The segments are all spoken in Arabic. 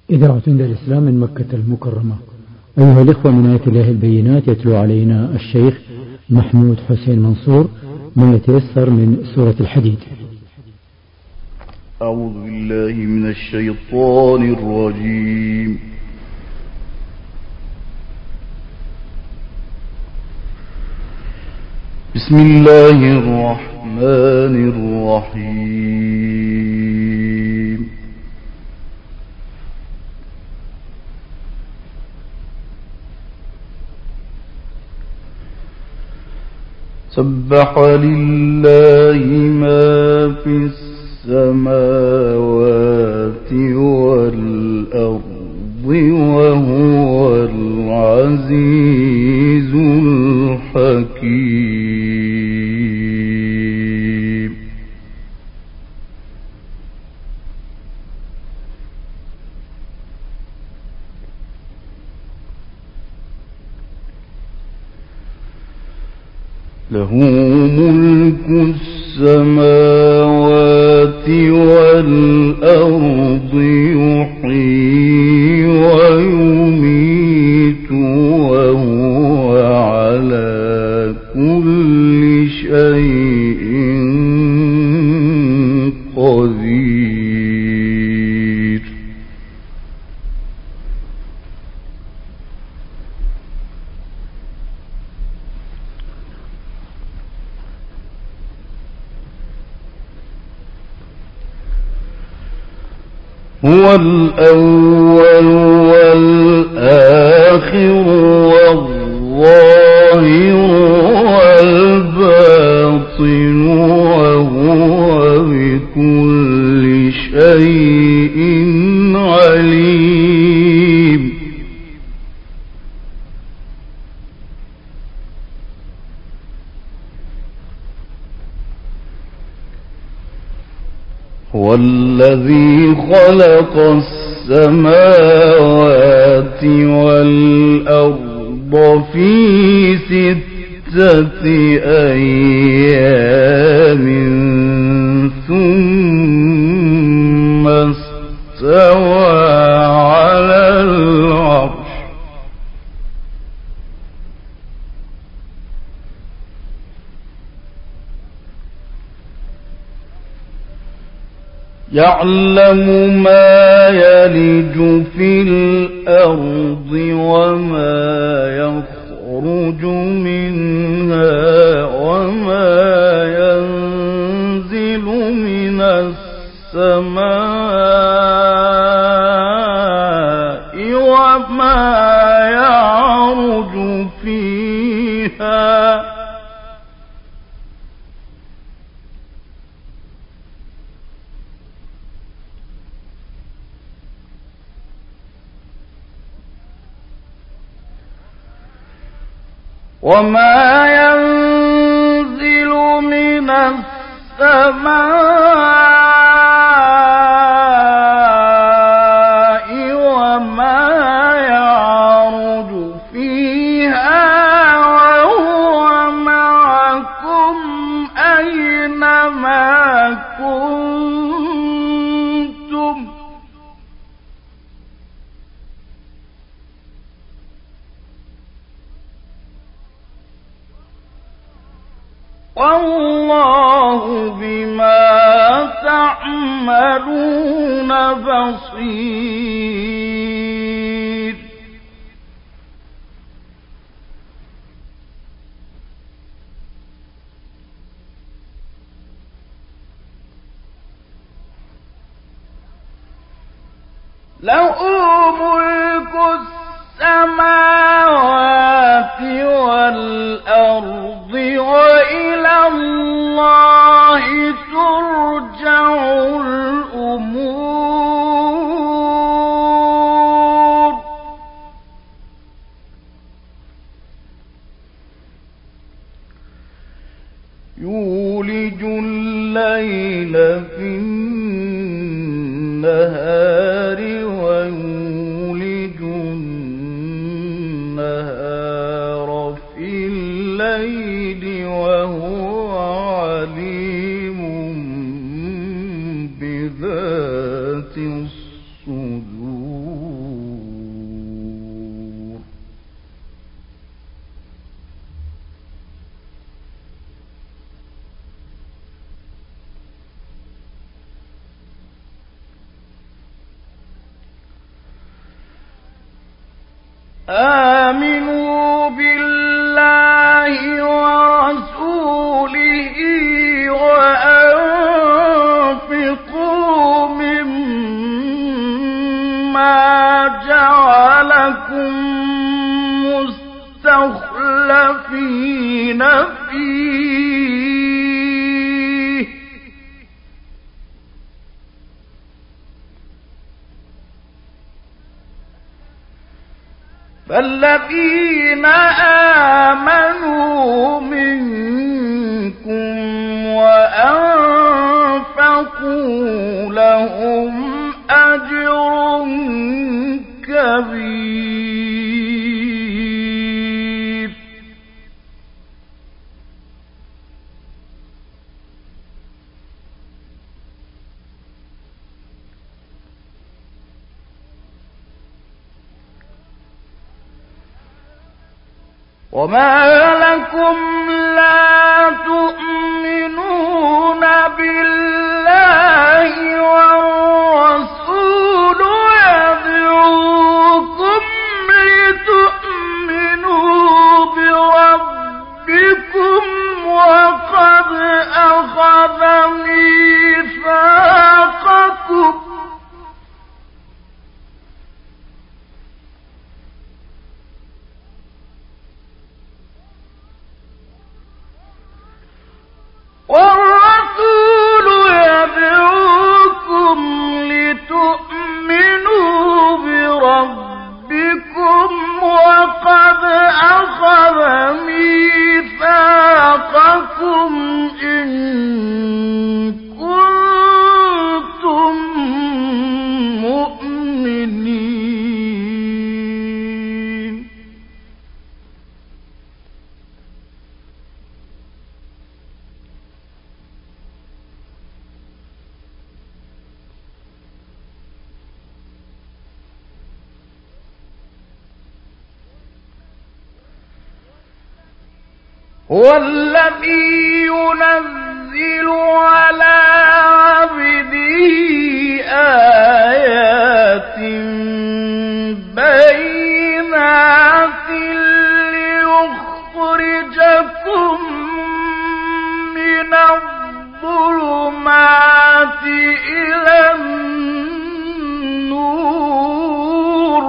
إذاعة عند الإسلام من مكة المكرمة. أيها الإخوة، من آيات الله البينات يتلو علينا الشيخ محمود حسين منصور ما يتيسر من سورة الحديد. أعوذ بالله من الشيطان الرجيم. بسم الله الرحمن الرحيم. سبح لله ما في السماوات والأرض وهو العزيز الحكيم. له ملك السماوات والأرض يحيي ويميت وهو على كل شيء قدير. هو الأول والآخر والظاهر والباطن وهو بكل شيء عليم. هو الذي خلق السماوات والأرض في 6 أيام ثم استوى على العرش. يعلم ما يلج في الأرض وما يخرج منها وما ينزل من السماء وما يعرج فيها. وما ينزل من السماء وما يعرج فيها وهو معكم أينما كنتم والله بما تعملون بصير. له ملك السماوات والأرض وإلى الله ترجع الأمور. يولج الليل في النهار ويولج النهار في الليل وهو عليم بذات الصدور. آمنوا بالله ورسوله وأنفقوا مما جعلكم مستخلفين فيه فالذين آمنوا منكم وأنفقوا لهم أجر كبير وما لكم لا تؤمنون بالله والرسول يدعوكم لتؤمنوا بربكم وقد أخذ ميثاقكم والرسول يدعوكم لتؤمنوا بربكم وقد أخذ ميثاقكم إن كنتم مؤمنين هو الذي ينزل على عبده آيات بينات ليخرجكم من الظلمات إلى النور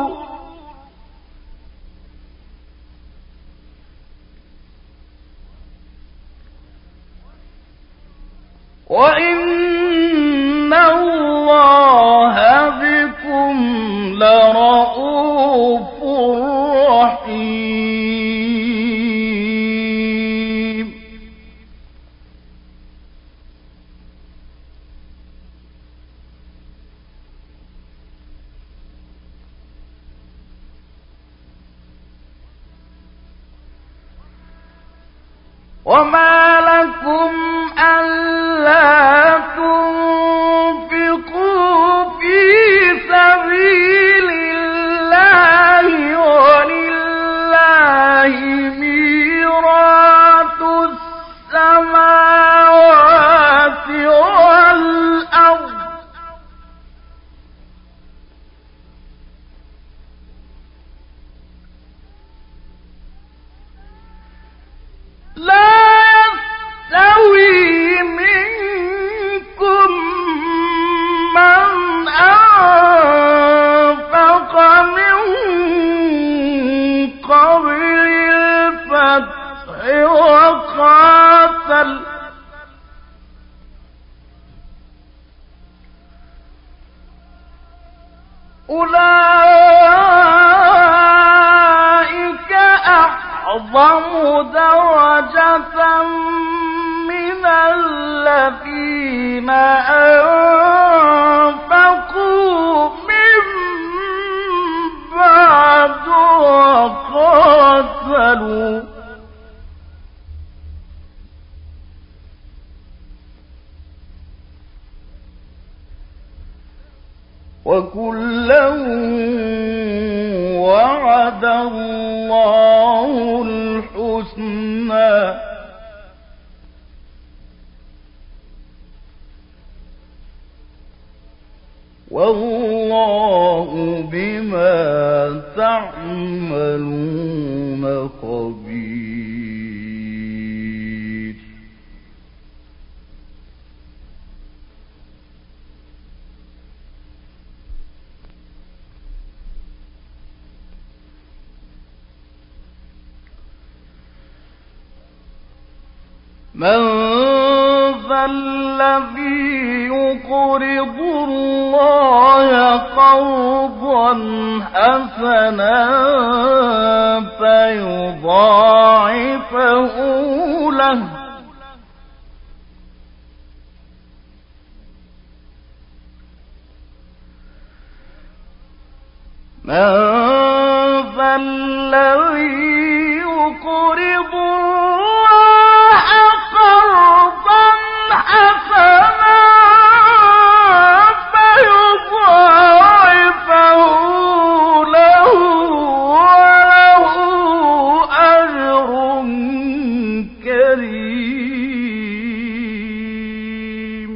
وإن الله بكم لرءوف رحيم وما لكم ألا تنفقوا في سبيل الله ولله ميراث السماوات والأرض لا يستوي منكم من أنفق من قبل الفتح وقاتل أولئك أعظم درجة من الذين أنفقوا من بعد وقاتلوا وكلا وعد الله الحسنى والله بما تعملون خبير. من ذا الذي يقرض الله قرضا حسنا فيضاعفه له من ذا الذي يقرض الله قرضا حسنا فيضاعفه له وله أجر كريم.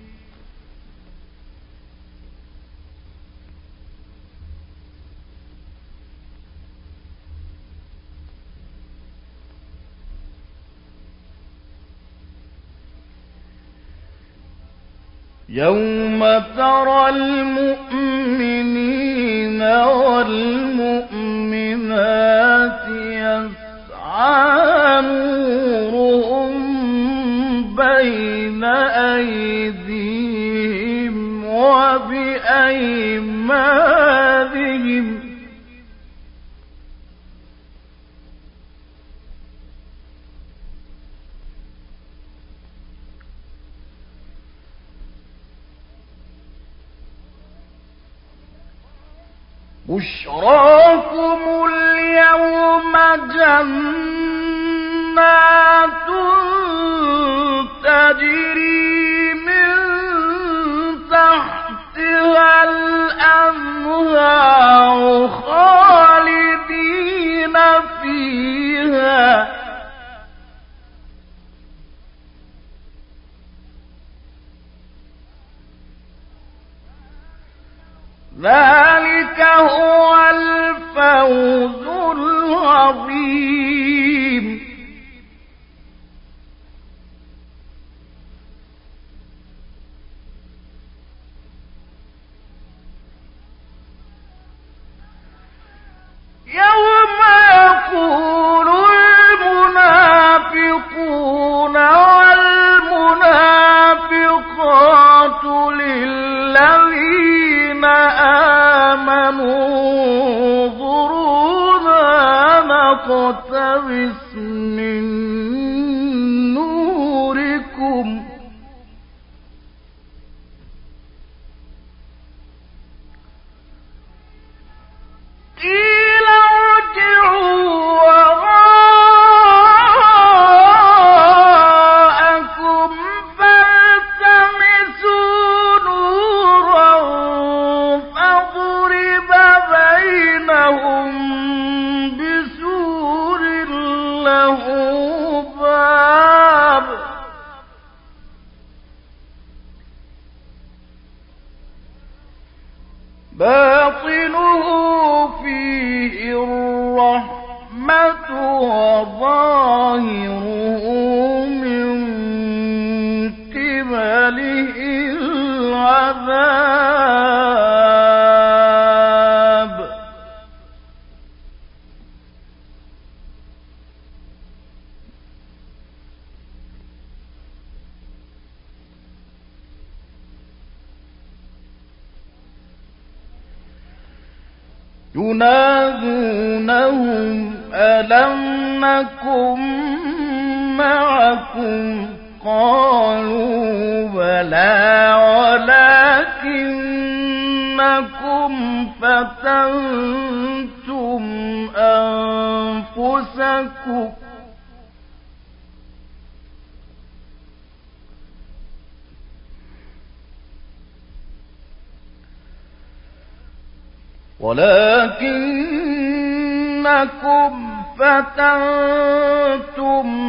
يوم ترى المؤمنين والمؤمنات يسعى نورهم بين أيديهم وبأيمانهم بشراكم اليوم جنات تجري من تحتها الأنهار خالدين فيها ذلك هو الفوز العظيم. يوم يقول المنافقون والمنافقات للذين آمنوا انظرونا نقتبس من نوركم قيل ارجعوا وراءكم فالتمسوا نورا فضرب بينهم بسور له باب باطنه فيه الرحمة وظاهره من قبله العذاب. ينادونهم ألم نكن معكم قالوا بلى ولكنكم فتنتم أنفسكم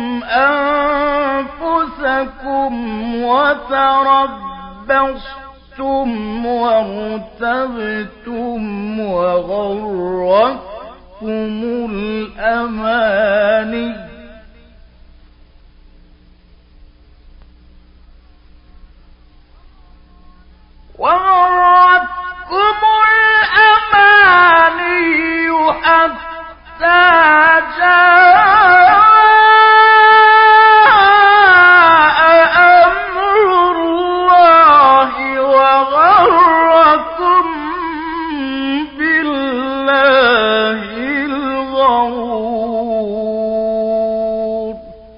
وتربصتم وارتبتم وغرتكم الأماني حتى جاء أمر الله وغركم بالله الغرور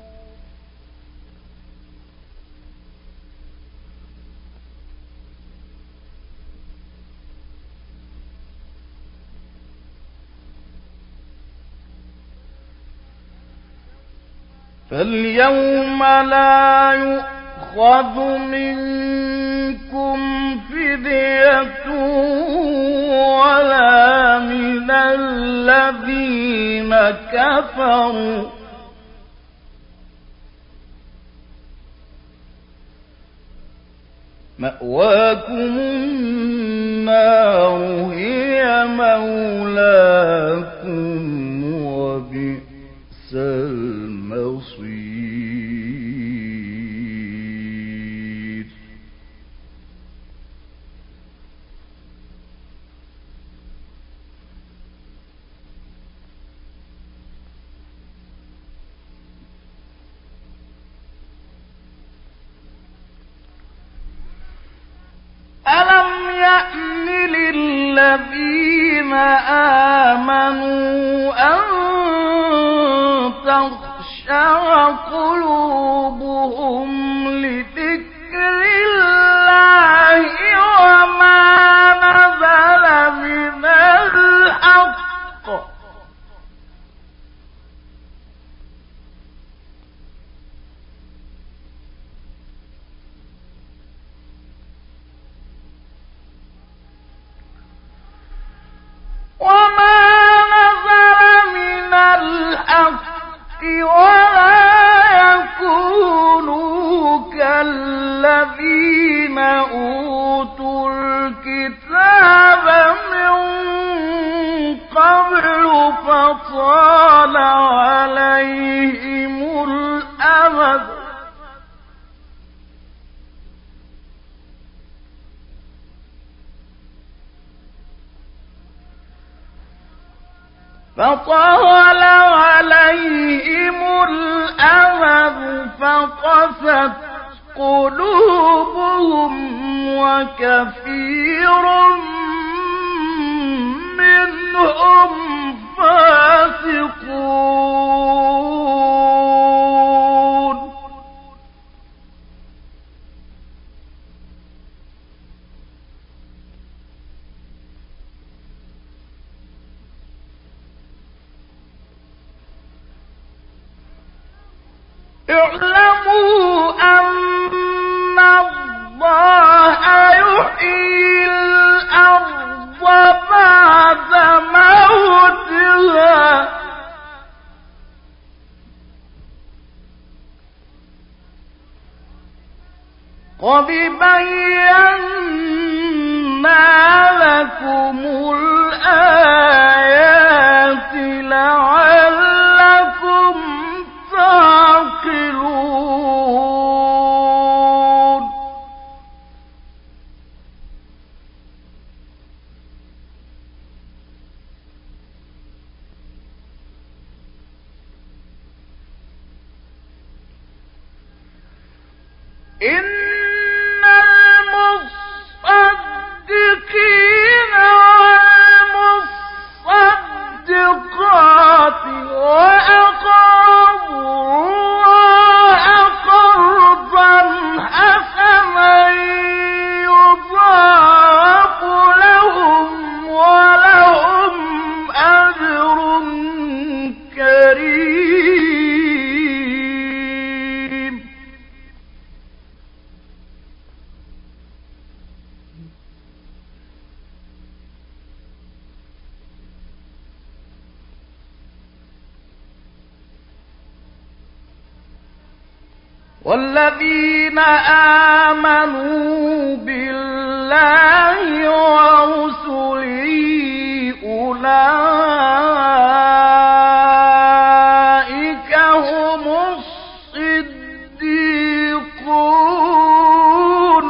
فاليوم لا يؤخذ منكم فدية ولا من الذين كفروا مأواكم النار هي مولاكم وبئس المصير ألم يأن للذين آمنوا أن تخشع قلوبهم لذكر الله وما نزل من الحق ولا يكونوا كالذين أوتوا الكتاب من قبل فطال عليهم الأمد فقست قلوبهم وكثير منهم فاسقون اعلموا أن الله يحيي الأرض بعد موتها قد بينا لكم الآيات لعلكم تعقلون إن المصدقين والمصدقات وأقرضوا الله قرضا حسنا يضاعف لهم ولهم أجر كريم والذين آمنوا بالله بالله ورسله أولئك هم الصديقون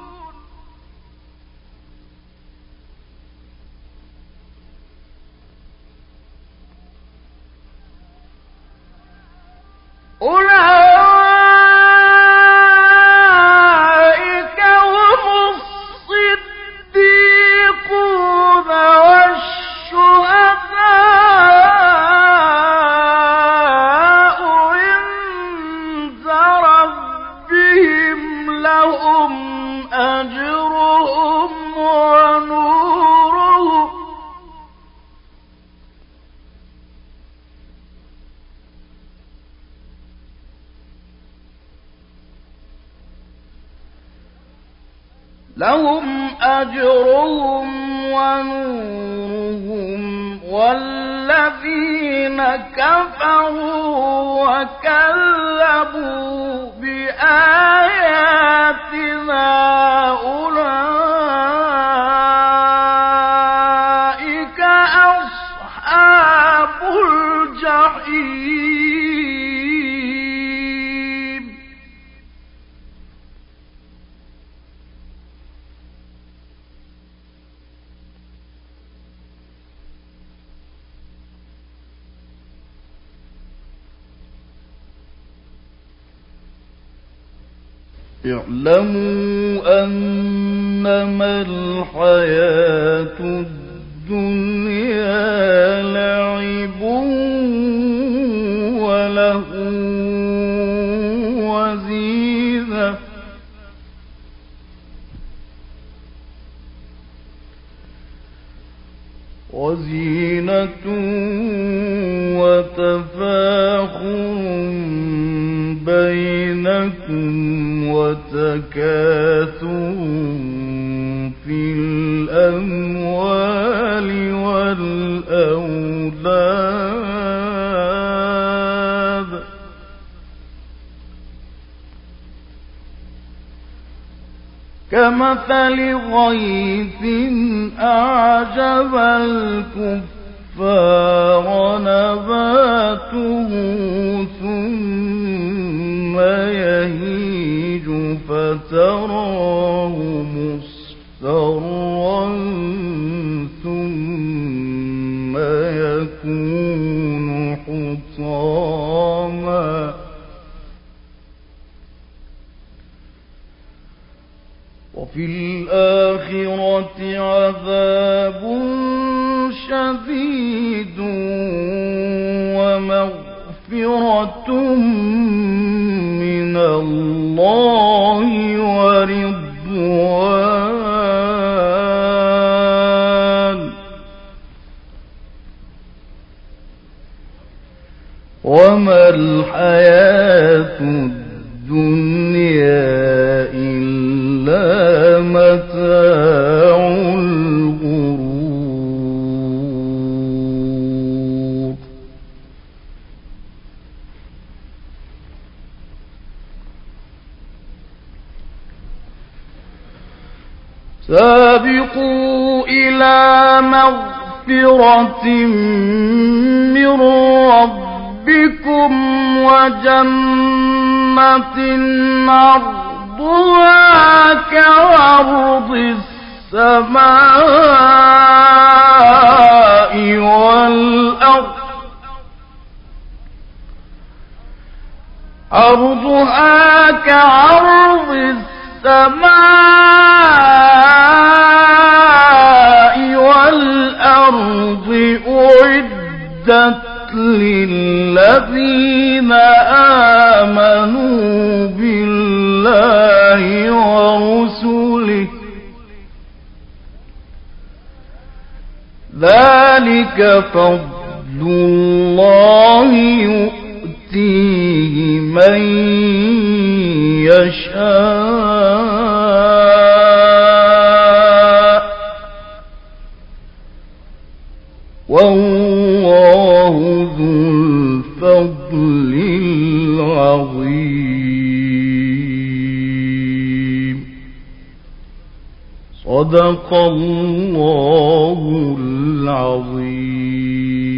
لهم أجرهم ونورهم والذين كفروا وكذبوا بآياتنا أولئك أصحاب الجحيم اعلموا أنما الحياة الدنيا لعب ولهو وزينة وتفاخر بينكم وتكاثر في الأموال والأولاد كمثل غيث أعجب الكفار نباته ثم يهيج فتراه مصفرا ثم يكون حطاما وفي الآخرة عذاب شديد ومغفرة من الله ورضوان وما الحياة الدنيا إلا متاع الغرور سابقوا إلى مغفرة من ربكم وجنة عرضها كعرض السماء والأرض عرضها كعرض السماء والأرض أعدت للذين آمنوا بالله ورسله ذلك فضل الله يؤتيه من يشاء والله ذو الفضل العظيم صدق الله العظيم.